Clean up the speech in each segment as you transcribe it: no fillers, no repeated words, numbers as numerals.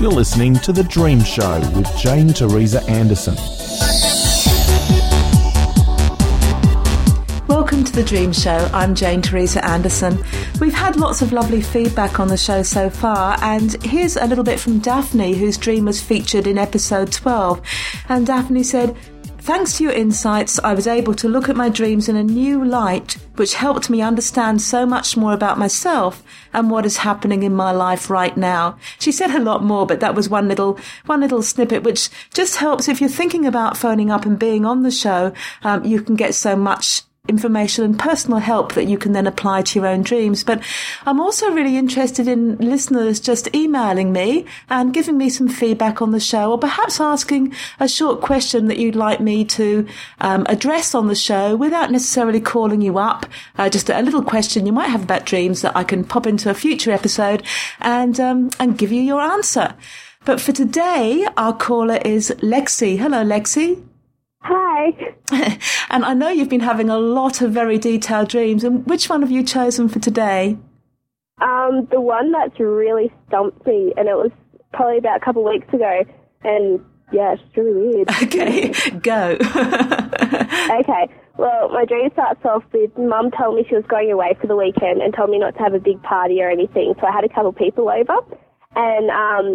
You're listening to The Dream Show with Jane Teresa Anderson. Welcome to The Dream Show. I'm Jane Teresa Anderson. We've had lots of lovely feedback on the show so far, and here's a little bit from Daphne, whose dream was featured in episode 12. And Daphne said, "Thanks to your insights, I was able to look at my dreams in a new light, which helped me understand so much more about myself and what is happening in my life right now." She said a lot more, but that was one little snippet, which just helps if you're thinking about phoning up and being on the show. You can get so much information and personal help that you can then apply to your own dreams. But I'm also really interested in listeners just emailing me and giving me some feedback on the show, or perhaps asking a short question that you'd like me to address on the show without necessarily calling you up. Just a little question you might have about dreams that I can pop into a future episode and give you your answer. But for today, our caller is Lexi. Hello, Lexi. Hi. And I know you've been having a lot of very detailed dreams. And which one have you chosen for today? The one that's really stumped me, and it was probably about a couple of weeks ago. And yeah, it's really weird. Okay, go. Okay. Well, my dream starts off with Mum told me she was going away for the weekend and told me not to have a big party or anything. So I had a couple of people over. And,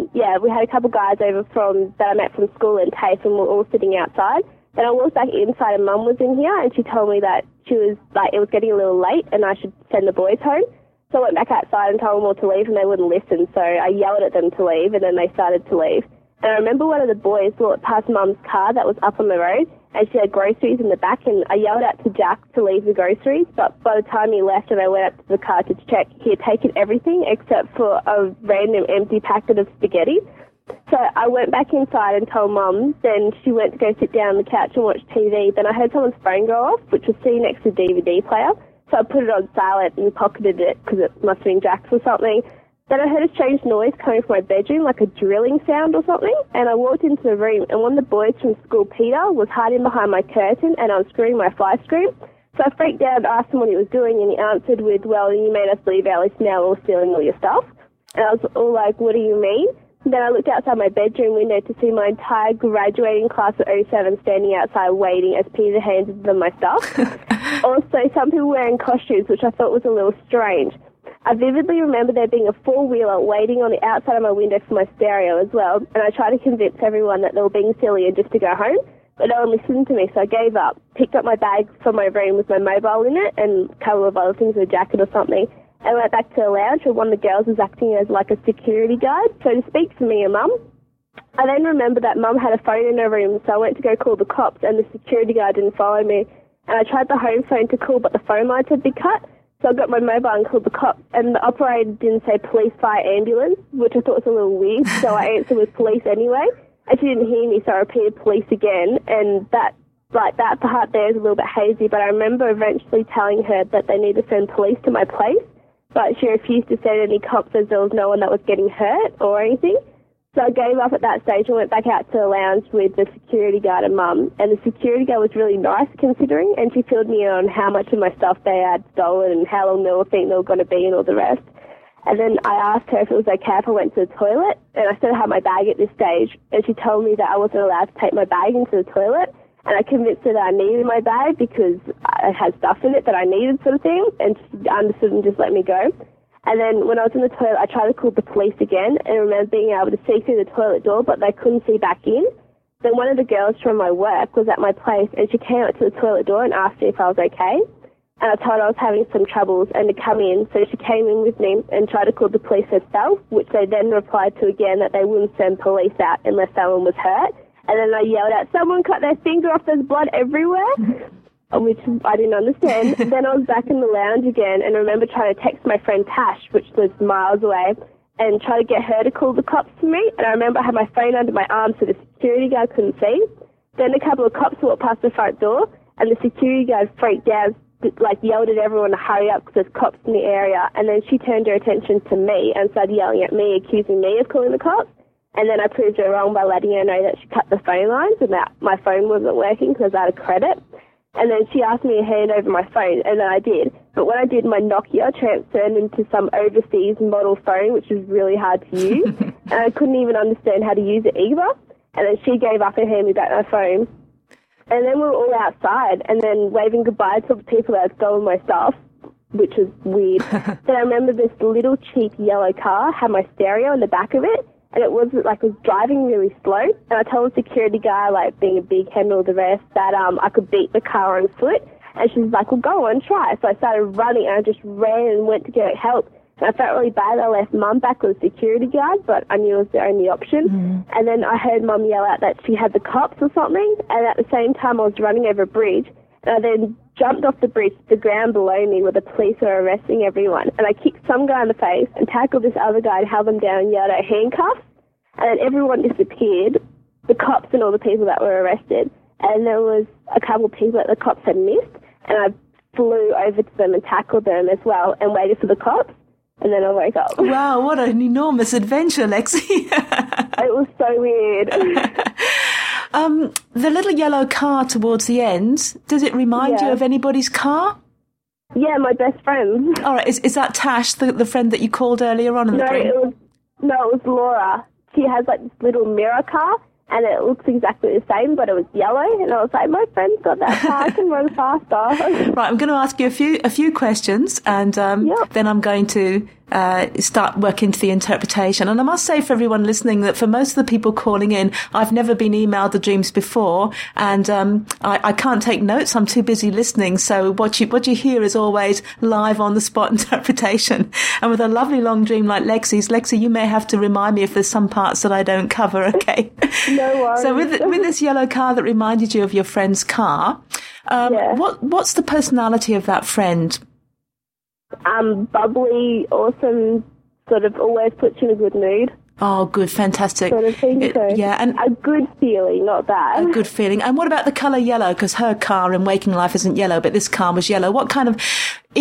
we had a couple of guys over that I met from school in TAFE, and we were all sitting outside. Then I walked back inside and Mum was in here, and she told me that it was getting a little late and I should send the boys home. So I went back outside and told them all to leave, and they wouldn't listen. So I yelled at them to leave, and then they started to leave. And I remember one of the boys walked past Mum's car that was up on the road, and she had groceries in the back, and I yelled out to Jack to leave the groceries, but by the time he left and I went up to the car to check, he had taken everything except for a random empty packet of spaghetti. So I went back inside and told Mum. Then she went to go sit down on the couch and watch TV. Then I heard someone's phone go off, which was sitting next to the DVD player. So I put it on silent and pocketed it because it must have been Jack's or something. Then I heard a strange noise coming from my bedroom, like a drilling sound or something. And I walked into the room, and one of the boys from school, Peter, was hiding behind my curtain and unscrewing my fly screen. So I freaked out and asked him what he was doing, and he answered with, "Well, you made us leave Alice, now we're stealing all your stuff." And I was all like, "What do you mean?" Then I looked outside my bedroom window to see my entire graduating class of 07 standing outside waiting as Peter handed them my stuff. Also, some people wearing costumes, which I thought was a little strange. I vividly remember there being a four-wheeler waiting on the outside of my window for my stereo as well, and I tried to convince everyone that they were being silly and just to go home, but no one listened to me, so I gave up, picked up my bag from my room with my mobile in it and a couple of other things, a jacket or something, and went back to the lounge where one of the girls was acting as like a security guard, so to speak, for me and Mum. I then remember that Mum had a phone in her room, so I went to go call the cops, and the security guard didn't follow me. And I tried the home phone to call, but the phone lines had been cut, so I got my mobile and called the cops, and the operator didn't say police, fire, ambulance, which I thought was a little weird, so I answered with police anyway. And she didn't hear me, so I repeated police again, and that part there is a little bit hazy, but I remember eventually telling her that they need to send police to my place. But she refused to send any cops as there was no one that was getting hurt or anything. So I gave up at that stage and went back out to the lounge with the security guard and Mum. And the security guard was really nice considering, and she filled me in on how much of my stuff they had stolen and how long they were thinking they were going to be and all the rest. And then I asked her if it was okay if I went to the toilet, and I still had my bag at this stage, and she told me that I wasn't allowed to take my bag into the toilet. And I convinced her that I needed my bag because it had stuff in it that I needed, sort of thing, and she understood and just let me go. And then when I was in the toilet, I tried to call the police again, and I remember being able to see through the toilet door, but they couldn't see back in. Then one of the girls from my work was at my place, and she came up to the toilet door and asked me if I was okay. And I told her I was having some troubles and to come in, so she came in with me and tried to call the police herself, which they then replied to again that they wouldn't send police out unless someone was hurt. And then I yelled out, "Someone cut their finger off, there's blood everywhere," which I didn't understand. Then I was back in the lounge again, and I remember trying to text my friend Tash, which was miles away, and try to get her to call the cops for me. And I remember I had my phone under my arm so the security guard couldn't see. Then a couple of cops walked past the front door, and the security guard freaked out, like yelled at everyone to hurry up because there's cops in the area. And then she turned her attention to me and started yelling at me, accusing me of calling the cops. And then I proved her wrong by letting her know that she cut the phone lines and that my phone wasn't working because I was out of credit. And then she asked me to hand over my phone, and then I did. But when I did, my Nokia transferred into some overseas model phone, which is really hard to use. and I couldn't even understand how to use it either. And then she gave up and handed me back my phone. And then we were all outside and then waving goodbye to the people that had stolen my stuff, which was weird. Then I remember this little cheap yellow car had my stereo in the back of it, and it was driving really slow. And I told the security guy, like being a big hen all the rest, that I could beat the car on foot. And she was like, well, go on, try. So I started running, and I just ran and went to get help. And I felt really bad. I left Mum back with the security guard, but I knew it was the only option. Mm-hmm. And then I heard Mum yell out that she had the cops or something. And at the same time, I was running over a bridge. And I then jumped off the bridge to the ground below me where the police were arresting everyone. And I kicked some guy in the face and tackled this other guy and held him down and yelled out handcuffs. And then everyone disappeared, the cops and all the people that were arrested. And there was a couple of people that the cops had missed. And I flew over to them and tackled them as well and waited for the cops. And then I woke up. Wow, what an enormous adventure, Lexi. It was so weird. The little yellow car towards the end, does it remind you of anybody's car? Yeah, my best friend. All right, is that Tash, the friend that you called earlier on in the dream? It was Laura. She has like this little mirror car, and it looks exactly the same, but it was yellow. And I was like, my friend's got that car, I can run faster. Right, I'm going to ask you a few questions, and then I'm going to start working to the interpretation. And I must say for everyone listening that for most of the people calling in, I've never been emailed the dreams before, and I can't take notes. I'm too busy listening. So what you hear is always live on the spot interpretation. And with a lovely long dream like Lexi's, Lexi, you may have to remind me if there's some parts that I don't cover. Okay. No worries. So with this yellow car that reminded you of your friend's car, what's the personality of that friend? Bubbly, awesome, sort of always puts you in a good mood. Oh, good, fantastic. Sort of thing, and a good feeling, not bad. A good feeling. And what about the colour yellow? Because her car in Waking Life isn't yellow, but this car was yellow. What kind of,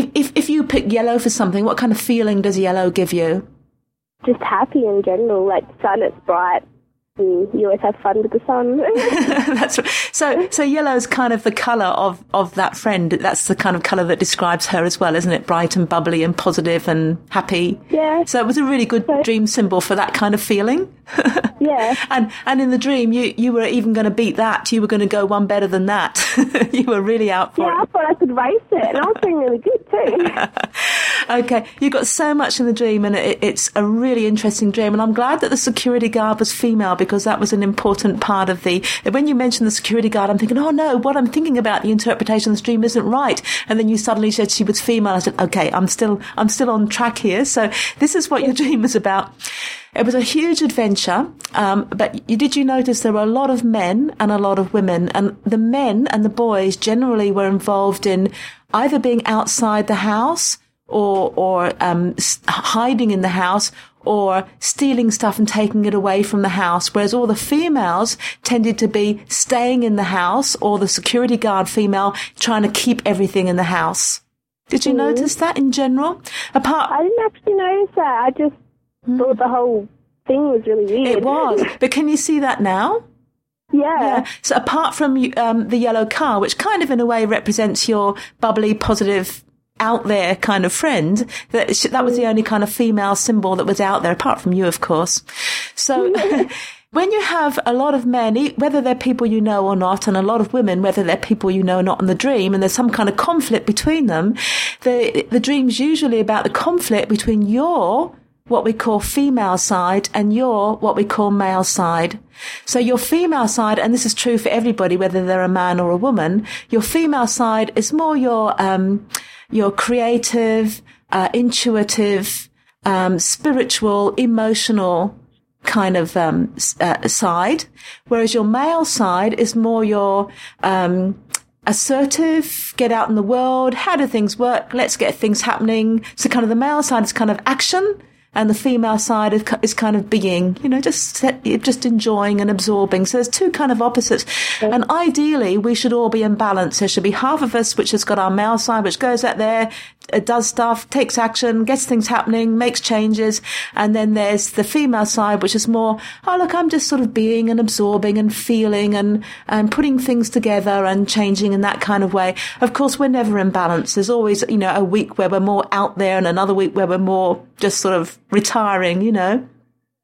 if you pick yellow for something, what kind of feeling does yellow give you? Just happy in general, like sun, it's bright. You always have fun with the sun. That's right. So yellow is kind of the colour of that friend. That's the kind of colour that describes her as well, isn't it? Bright and bubbly and positive and happy. Yeah. So it was a really good dream symbol for that kind of feeling. Yeah. And in the dream, you were even going to beat that. You were going to go one better than that. You were really out for it. Yeah, I thought I could race it, and I was doing really good too. Okay, you got so much in the dream, and it's a really interesting dream. And I'm glad that the security guard was female, because that was an important part of when you mentioned the security guard, I'm thinking, oh no, what I'm thinking about the interpretation of this dream isn't right. And then you suddenly said she was female. I said, okay, I'm still on track here. So this is what your dream was about. It was a huge adventure, but did you notice there were a lot of men and a lot of women, and the men and the boys generally were involved in either being outside the house or hiding in the house, or stealing stuff and taking it away from the house, whereas all the females tended to be staying in the house, or the security guard female trying to keep everything in the house. Did you notice that in general? I didn't actually notice that. I just thought the whole thing was really weird. It was. But can you see that now? Yeah. So apart from the yellow car, which kind of in a way represents your bubbly, positive, out there kind of friend, that was the only kind of female symbol that was out there, apart from you, of course. So when you have a lot of men, whether they're people you know or not, and a lot of women, whether they're people you know or not in the dream, and there's some kind of conflict between them, the dream's usually about the conflict between your what we call female side and your what we call male side. So your female side, and this is true for everybody, whether they're a man or a woman, your female side is more your creative, intuitive, spiritual, emotional kind of side, whereas your male side is more your assertive, get out in the world, how do things work, let's get things happening. So kind of the male side is kind of action, and the female side is kind of being, just enjoying and absorbing. So there's two kind of opposites. And ideally, we should all be in balance. There should be half of us which has got our male side, which goes out there, does stuff, takes action, gets things happening, makes changes. And then there's the female side, which is more, oh, look, I'm just sort of being and absorbing and feeling and putting things together and changing in that kind of way. Of course, we're never in balance. There's always, a week where we're more out there and another week where we're more just sort of retiring,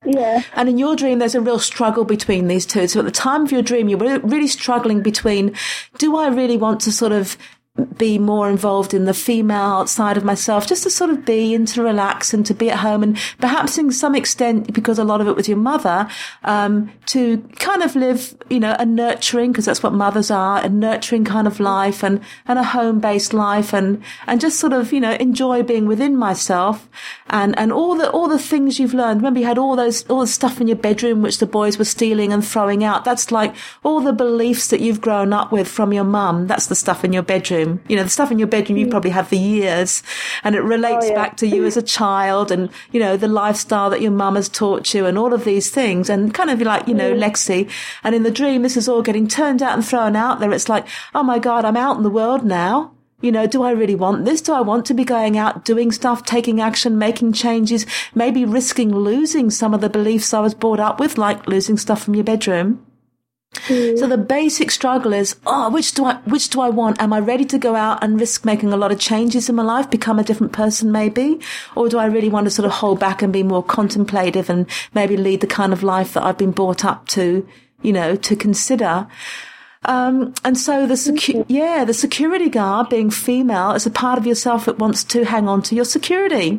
Yeah. And in your dream, there's a real struggle between these two. So at the time of your dream, you're really struggling between, do I really want to sort of be more involved in the female side of myself, just to sort of be and to relax and to be at home, and perhaps in some extent, because a lot of it was your mother, to kind of live, a nurturing, because that's what mothers are, a nurturing kind of life and a home-based life, and just sort of, enjoy being within myself and all the things you've learned. Remember, you had all the stuff in your bedroom which the boys were stealing and throwing out. That's like all the beliefs that you've grown up with from your mum. That's the stuff in your bedroom. The stuff in your bedroom you probably have for years, and it relates back to you as a child, and, the lifestyle that your mum has taught you and all of these things, and kind of like, Lexi. And in the dream, this is all getting turned out and thrown out there. It's like, oh my God, I'm out in the world now. Do I really want this? Do I want to be going out, doing stuff, taking action, making changes, maybe risking losing some of the beliefs I was brought up with, like losing stuff from your bedroom? So the basic struggle is, which do I want? Am I ready to go out and risk making a lot of changes in my life, become a different person maybe? Or do I really want to sort of hold back and be more contemplative and maybe lead the kind of life that I've been brought up to, to consider? And so the security guard, being female, is a part of yourself that wants to hang on to your security.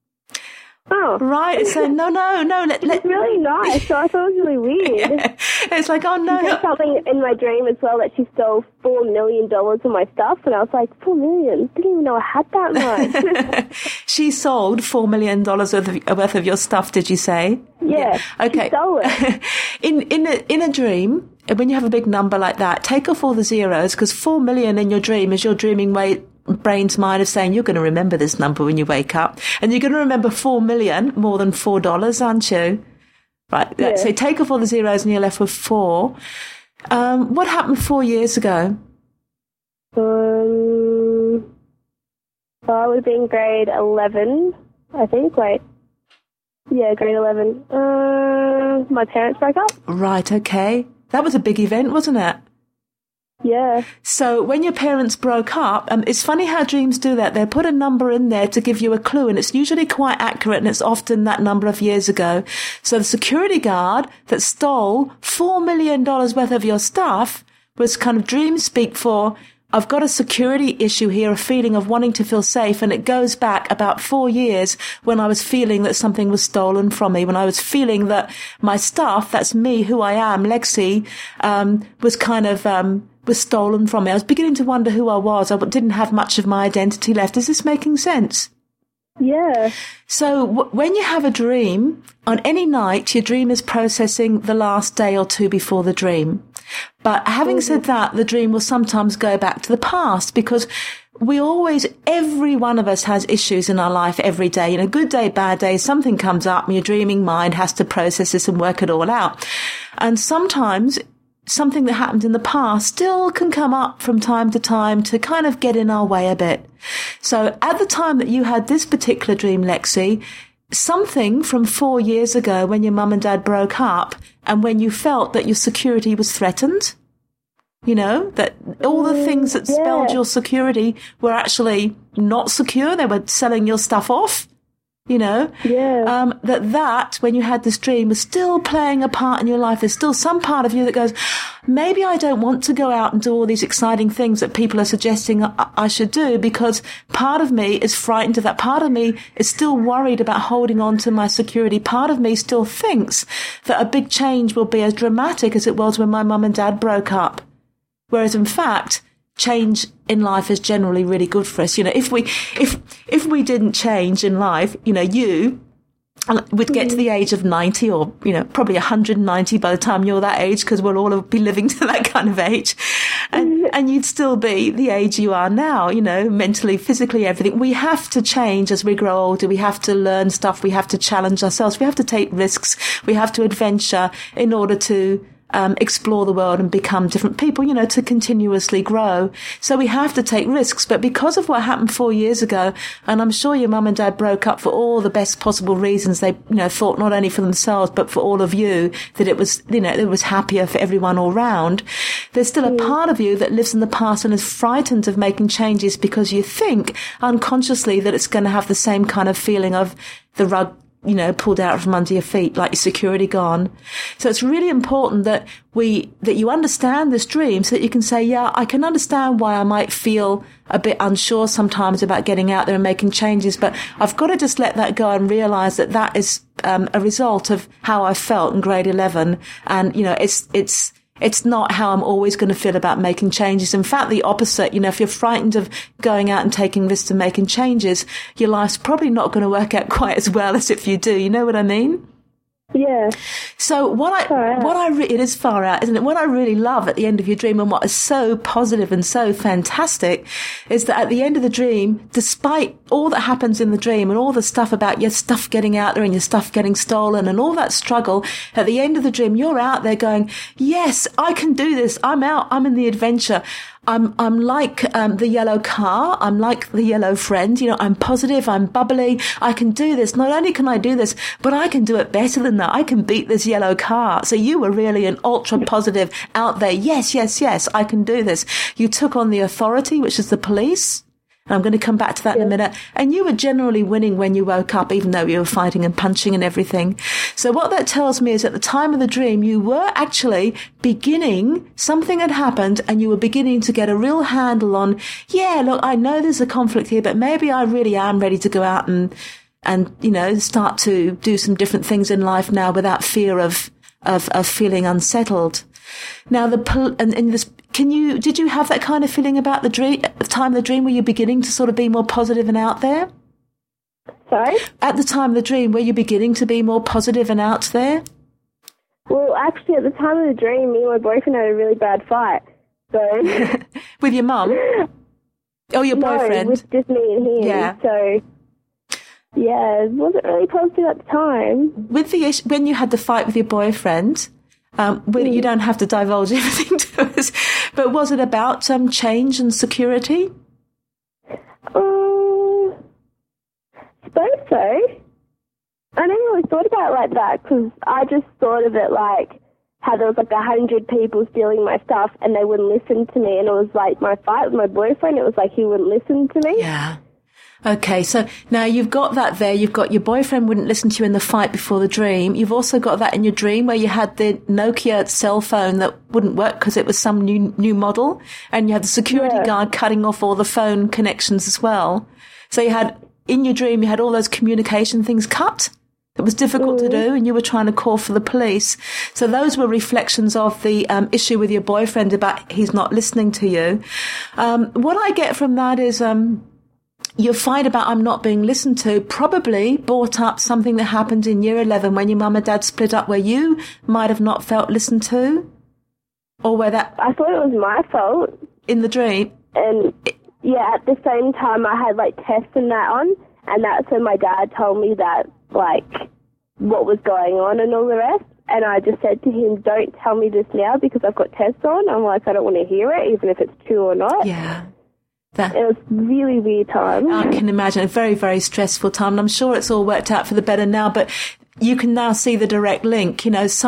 Oh. Right. So no. It's really nice. So I thought it was really weird. Yeah. It's like, oh no. She said something in my dream as well that she stole $4 million of my stuff, and I was like, $4 million? Didn't even know I had that much. She sold $4 million worth of your stuff, did you say? Yeah. Okay. She stole it. In a dream, when you have a big number like that, take off all the zeros, because 4 million in your dream is your dreaming brain's mind of saying you're going to remember this number when you wake up, and you're going to remember 4 million more than $4, aren't you? Right. Yeah. So take off all the zeros and you're left with 4. What happened 4 years ago? I would have been grade 11, I think. Grade 11. My parents broke up. Right. Okay. That was a big event, wasn't it? Yeah. So when your parents broke up, it's funny how dreams do that. They put a number in there to give you a clue, and it's usually quite accurate, and it's often that number of years ago. So the security guard that stole $4 million worth of your stuff was kind of dream speak for, I've got a security issue here, a feeling of wanting to feel safe, and it goes back about 4 years when I was feeling that something was stolen from me, when I was feeling that my stuff, that's me, who I am, Lexi, was kind of was stolen from me. I was beginning to wonder who I was. I didn't have much of my identity left. Is this making sense? Yeah. So when you have a dream, on any night, your dream is processing the last day or two before the dream. But having said that, the dream will sometimes go back to the past, because every one of us has issues in our life every day. Good day, bad day, something comes up and your dreaming mind has to process this and work it all out. And sometimes something that happened in the past still can come up from time to time to kind of get in our way a bit. So at the time that you had this particular dream, Lexi, something from 4 years ago when your mum and dad broke up and when you felt that your security was threatened, that all the things that spelled your security were actually not secure. They were selling your stuff off. That when you had this dream was still playing a part in your life. There's still some part of you that goes, maybe I don't want to go out and do all these exciting things that people are suggesting I should do, because part of me is frightened of that. Part of me is still worried about holding on to my security. Part of me still thinks that a big change will be as dramatic as it was when my mum and dad broke up. Whereas in fact, change in life is generally really good for us. If we didn't change in life, you would get to the age of 90 or, probably 190 by the time you're that age, because we'll all be living to that kind of age. And you'd still be the age you are now, mentally, physically, everything. We have to change as we grow older. We have to learn stuff. We have to challenge ourselves. We have to take risks. We have to adventure in order to explore the world and become different people, to continuously grow. So we have to take risks. But because of what happened 4 years ago, and I'm sure your mum and dad broke up for all the best possible reasons, they, thought not only for themselves, but for all of you, that it was, it was happier for everyone all round. There's still a part of you that lives in the past and is frightened of making changes because you think unconsciously that it's going to have the same kind of feeling of the rug pulled out from under your feet, like your security gone. So it's really important that you understand this dream so that you can say, yeah, I can understand why I might feel a bit unsure sometimes about getting out there and making changes, but I've got to just let that go and realize that is a result of how I felt in grade 11. And, it's not how I'm always going to feel about making changes. In fact, the opposite. If you're frightened of going out and taking risks and making changes, your life's probably not going to work out quite as well as if you do. You know what I mean? Yeah. So it is far out, isn't it? What I really love at the end of your dream, and what is so positive and so fantastic, is that at the end of the dream, despite all that happens in the dream and all the stuff about your stuff getting out there and your stuff getting stolen and all that struggle, at the end of the dream, you're out there going, yes, I can do this. I'm out. I'm in the adventure. I'm like the yellow car. I'm like the yellow friend. I'm positive. I'm bubbly. I can do this. Not only can I do this, but I can do it better than that. I can beat this yellow car. So you were really an ultra positive out there. Yes, yes, yes, I can do this. You took on the authority, which is the police. And I'm going to come back to that in a minute. And you were generally winning when you woke up, even though you were fighting and punching and everything. So what that tells me is at the time of the dream, you were actually something had happened and you were beginning to get a real handle on, yeah, look, I know there's a conflict here, but maybe I really am ready to go out and start to do some different things in life now without fear of feeling unsettled. Now, did you have that kind of feeling about the dream at the time of the dream? Were you beginning to sort of be more positive and out there? Sorry? At the time of the dream, were you beginning to be more positive and out there? Well, actually, at the time of the dream, me and my boyfriend had a really bad fight. So with your mum? Oh, your boyfriend? No, with just me and him. Yeah. So yeah, it wasn't really positive at the time. With when you had the fight with your boyfriend, you don't have to divulge everything to us, but was it about change and security? I suppose so. I never really thought about it like that, because I just thought of it like how there was like 100 people stealing my stuff and they wouldn't listen to me, and it was like my fight with my boyfriend, it was like he wouldn't listen to me. Yeah. Okay, so now you've got that there. You've got your boyfriend wouldn't listen to you in the fight before the dream. You've also got that in your dream where you had the Nokia cell phone that wouldn't work because it was some new model, and you had the security guard cutting off all the phone connections as well. So in your dream, you had all those communication things cut. It was difficult to do, and you were trying to call for the police. So those were reflections of the issue with your boyfriend about he's not listening to you. What I get from that is your fight about I'm not being listened to probably brought up something that happened in year 11 when your mum and dad split up, where you might have not felt listened to, or where that... I thought it was my fault. In the dream? And yeah, at the same time I had like tests and that on, and that's when my dad told me that, like, what was going on and all the rest. And I just said to him, don't tell me this now because I've got tests on. I'm like, I don't want to hear it, even if it's true or not. Yeah. It was a really weird time. I can imagine. A very, very stressful time. And I'm sure it's all worked out for the better now, but you can now see the direct link.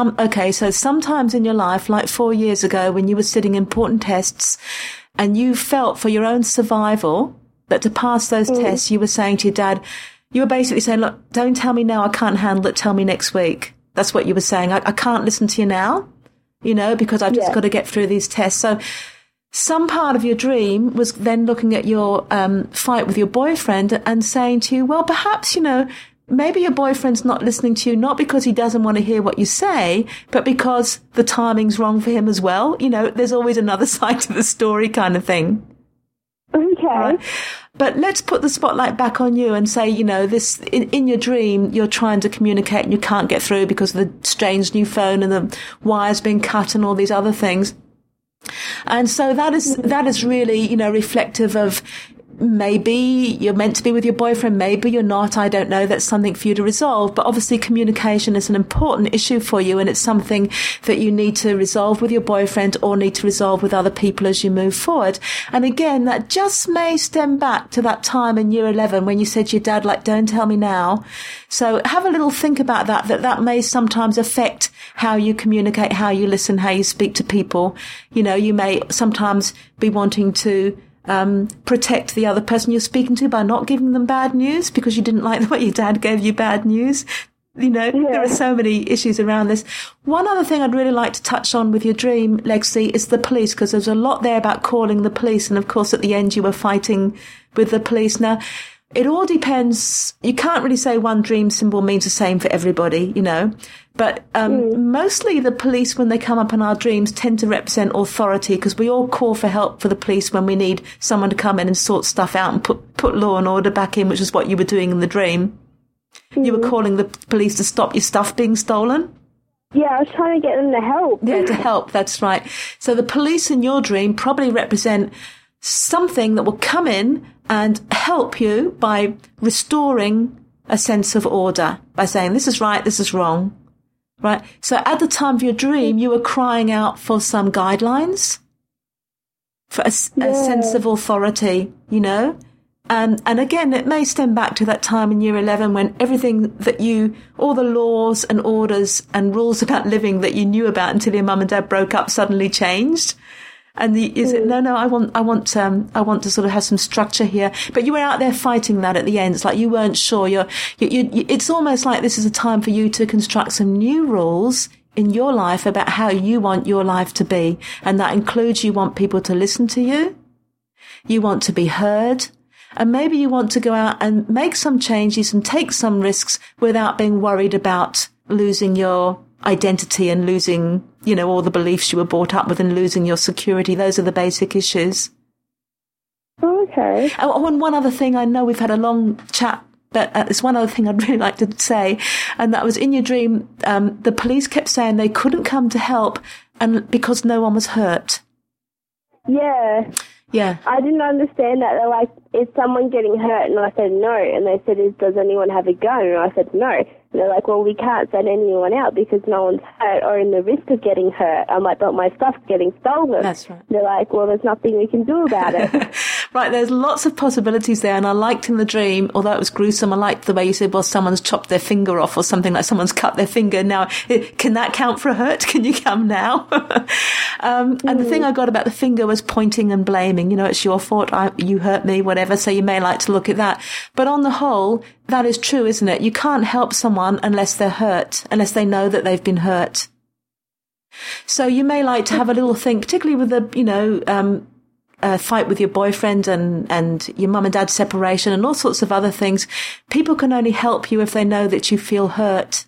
So sometimes in your life, like 4 years ago when you were sitting important tests and you felt for your own survival that to pass those tests, you were saying to your dad, you were basically saying, look, don't tell me now, I can't handle it, tell me next week. That's what you were saying. I can't listen to you now, because I've just got to get through these tests. So some part of your dream was then looking at your fight with your boyfriend and saying to you, well, perhaps, maybe your boyfriend's not listening to you, not because he doesn't want to hear what you say, but because the timing's wrong for him as well. There's always another side to the story kind of thing. Okay. Right. But let's put the spotlight back on you and say, this in your dream, you're trying to communicate and you can't get through because of the strange new phone and the wires being cut and all these other things. And so that is really, reflective of maybe you're meant to be with your boyfriend, maybe you're not, I don't know, that's something for you to resolve. But obviously communication is an important issue for you, and it's something that you need to resolve with your boyfriend or need to resolve with other people as you move forward. And again, that just may stem back to that time in year 11 when you said to your dad, like, don't tell me now. So have a little think about that may sometimes affect how you communicate, how you listen, how you speak to people. You may sometimes be wanting to protect the other person you're speaking to by not giving them bad news because you didn't like the way your dad gave you bad news. There are so many issues around this. One other thing I'd really like to touch on with your dream, Lexi, is the police, because there's a lot there about calling the police. And of course, at the end, you were fighting with the police. Now, it all depends. You can't really say one dream symbol means the same for everybody, But mostly the police, when they come up in our dreams, tend to represent authority, because we all call for help for the police when we need someone to come in and sort stuff out and put law and order back in, which is what you were doing in the dream. You were calling the police to stop your stuff being stolen? Yeah, I was trying to get them to help. Yeah, to help, that's right. So the police in your dream probably represent something that will come in and help you by restoring a sense of order, by saying this is right, this is wrong, right? So at the time of your dream, you were crying out for some guidelines, for a sense of authority, And again, it may stem back to that time in year 11 when everything that all the laws and orders and rules about living that you knew about until your mum and dad broke up suddenly changed. And I want to sort of have some structure here. But you were out there fighting that at the end. It's like you weren't sure. It's almost like this is a time for you to construct some new rules in your life about how you want your life to be. And that includes you want people to listen to you. You want to be heard. And maybe you want to go out and make some changes and take some risks without being worried about losing your identity and losing, all the beliefs you were brought up with and losing your security. Those are the basic issues. Okay. Oh, and one other thing, I know we've had a long chat, but there's one other thing I'd really like to say, and that was in your dream, the police kept saying they couldn't come to help and because no one was hurt. Yeah. Yeah. I didn't understand that. They're like, is someone getting hurt? And I said, no. And they said, does anyone have a gun? And I said, no. And they're like, well, we can't send anyone out because no one's hurt or in the risk of getting hurt. I'm like, but my stuff's getting stolen. That's right. They're like, well, there's nothing we can do about it. Right, there's lots of possibilities there, and I liked in the dream, although it was gruesome, I liked the way you said, well, someone's chopped their finger off or something, like someone's cut their finger. Now, can that count for a hurt? Can you come now? And the thing I got about the finger was pointing and blaming. It's your fault, you hurt me, whatever, so you may like to look at that. But on the whole, that is true, isn't it? You can't help someone unless they're hurt, unless they know that they've been hurt. So you may like to have a little think, particularly with the, fight with your boyfriend and your mum and dad's separation and all sorts of other things. People can only help you if they know that you feel hurt.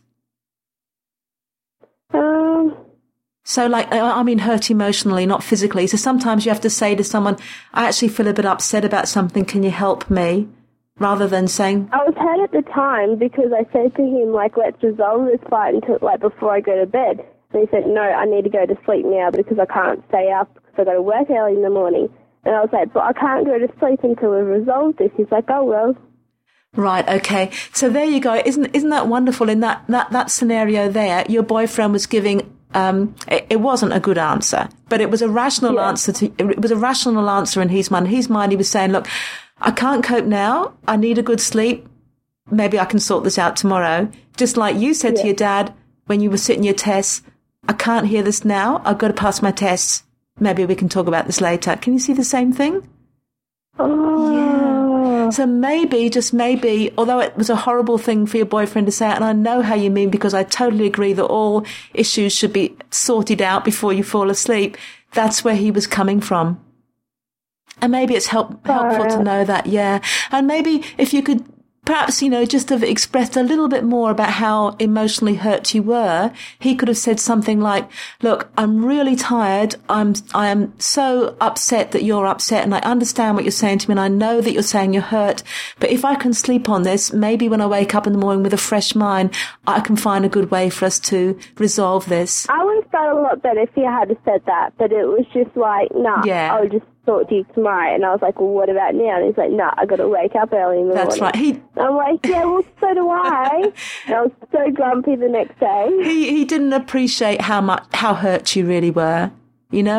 So hurt emotionally, not physically. So sometimes you have to say to someone, I actually feel a bit upset about something. Can you help me? Rather than saying... I was hurt at the time because I said to him, let's resolve this fight until, before I go to bed. And he said, no, I need to go to sleep now because I can't stay up because I've got to work early in the morning. And I was like, but I can't go to sleep until we've resolved this. He's like, oh, well. Right, okay. So there you go. Isn't that wonderful? In that scenario there, your boyfriend was giving... it wasn't a good answer, but it was a rational answer. It was a rational answer in his mind. In his mind, he was saying, look, I can't cope now. I need a good sleep. Maybe I can sort this out tomorrow. Just like you said to your dad when you were sitting your tests, I can't hear this now. I've got to pass my tests. Maybe we can talk about this later. Can you see the same thing? Oh. Yeah. So maybe, just maybe, although it was a horrible thing for your boyfriend to say, and I know how you mean because I totally agree that all issues should be sorted out before you fall asleep, that's where he was coming from. And maybe it's helpful to know that, yeah. And maybe if you could perhaps, just have expressed a little bit more about how emotionally hurt you were, he could have said something like, look, I'm really tired. I am so upset that you're upset, and I understand what you're saying to me, and I know that you're saying you're hurt. But if I can sleep on this, maybe when I wake up in the morning with a fresh mind, I can find a good way for us to resolve this. I would have felt a lot better if he had said that, but it was just like, nah, yeah. I'll just talk to you tomorrow. And I was like, well, what about now? And he's like, nah, I got to wake up early in the morning. That's right. I'm like, yeah, well, so do I. And I was so grumpy the next day. He didn't appreciate how hurt you really were,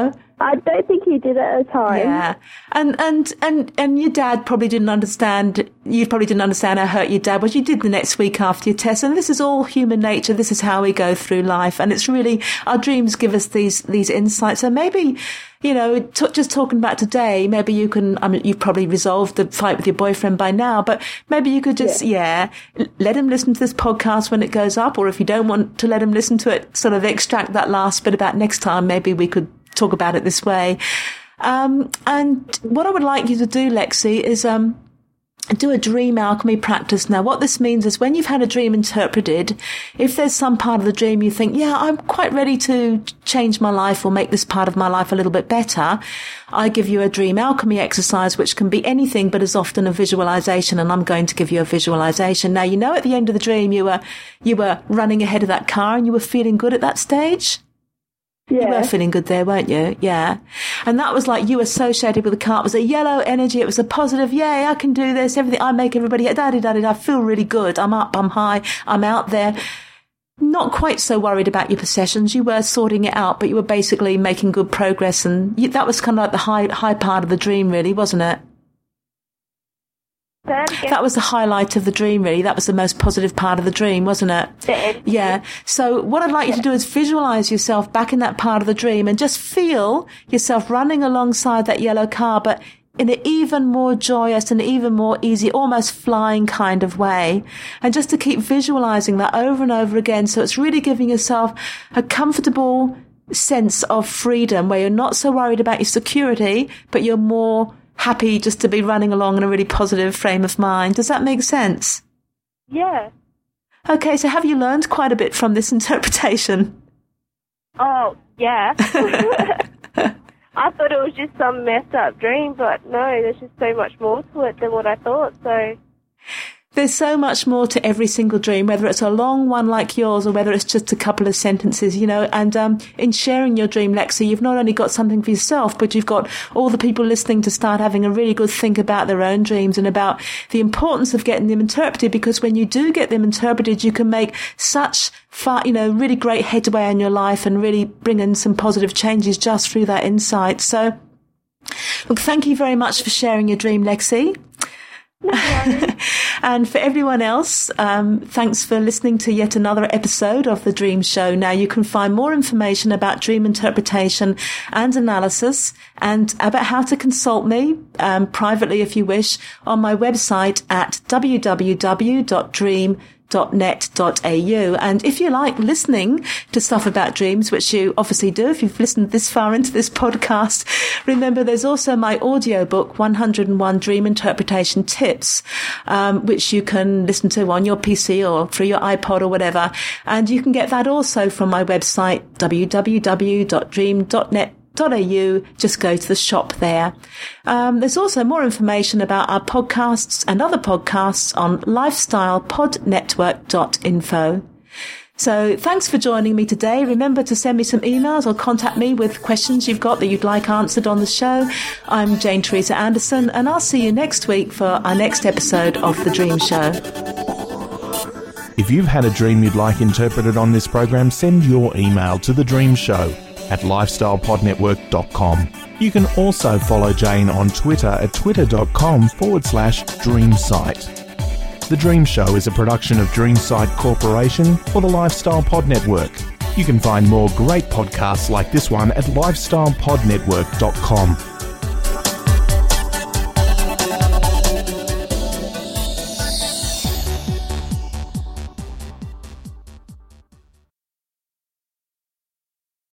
I don't think he did at the time. Yeah. And your dad probably didn't understand, you probably didn't understand how hurt your dad was. You did the next week after your test. And this is all human nature. This is how we go through life. And it's really, our dreams give us these insights. So maybe, you know, just talking about today, maybe you can, I mean, you've probably resolved the fight with your boyfriend by now, but maybe you could just, let him listen to this podcast when it goes up. Or if you don't want to let him listen to it, sort of extract that last bit about next time. Maybe we could talk about it this way. And what I would like you to do, Lexi, is do a dream alchemy practice. Now, what this means is when you've had a dream interpreted, if there's some part of the dream you think, yeah, I'm quite ready to change my life or make this part of my life a little bit better, I give you a dream alchemy exercise, which can be anything, but is often a visualization, and I'm going to give you a visualization. Now, you know, at the end of the dream, you were running ahead of that car and you were feeling good at that stage. Yeah. You were feeling good there, weren't you? Yeah. And that was like you associated with the car. It was a yellow energy. It was a positive, yay, I can do this. Everything, I make everybody, da-da-da-da, I feel really good. I'm up, I'm high, I'm out there. Not quite so worried about your possessions. You were sorting it out, but you were basically making good progress. And that was kind of like the high part of the dream, really, wasn't it? That was the highlight of the dream, really. That was the most positive part of the dream, wasn't it? Yeah. So what I'd like you to do is visualize yourself back in that part of the dream and just feel yourself running alongside that yellow car, but in an even more joyous and even more easy, almost flying kind of way. And just to keep visualizing that over and over again. So it's really giving yourself a comfortable sense of freedom where you're not so worried about your security, but you're more happy just to be running along in a really positive frame of mind. Does that make sense? Yeah. Okay, so have you learned quite a bit from this interpretation? Oh, yeah. I thought it was just some messed up dream, but no, there's just so much more to it than what I thought, so... There's so much more to every single dream, whether it's a long one like yours or whether it's just a couple of sentences, you know. And in sharing your dream, Lexi, you've not only got something for yourself, but you've got all the people listening to start having a really good think about their own dreams and about the importance of getting them interpreted, because when you do get them interpreted, you can make such really great headway in your life and really bring in some positive changes just through that insight. So, look, thank you very much for sharing your dream, Lexi. And for everyone else, thanks for listening to yet another episode of The Dream Show. Now, you can find more information about dream interpretation and analysis and about how to consult me privately if you wish on my website at www.dream.net.au. And if you like listening to stuff about dreams, which you obviously do if you've listened this far into this podcast, remember there's also my audiobook 101 Dream Interpretation Tips, which you can listen to on your PC or through your iPod or whatever, and you can get that also from my website www.dream.net.au. Just go to the shop there. There's also more information about our podcasts and other podcasts on lifestylepodnetwork.info. So thanks for joining me today. Remember to send me some emails or contact me with questions you've got that you'd like answered on the show. I'm Jane Teresa Anderson, and I'll see you next week for our next episode of The Dream Show. If you've had a dream you'd like interpreted on this program, send your email to The Dream Show at lifestylepodnetwork.com. You can also follow Jane on Twitter at twitter.com/dreamsite. The Dream Show is a production of Dreamsite Corporation for the Lifestyle Pod Network. You can find more great podcasts like this one at lifestylepodnetwork.com.